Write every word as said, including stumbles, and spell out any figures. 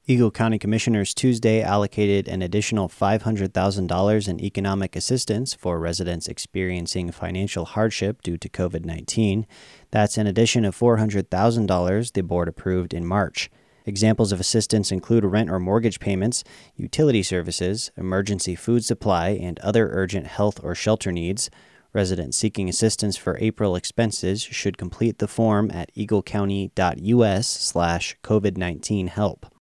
Eagle County Commissioners Tuesday allocated an additional five hundred thousand dollars in economic assistance for residents experiencing financial hardship due to covid nineteen. That's an addition of four hundred thousand dollars the board approved in March. Examples of assistance include rent or mortgage payments, utility services, emergency food supply, and other urgent health or shelter needs. Residents seeking assistance for April expenses should complete the form at eaglecounty.us slash COVID-19 help.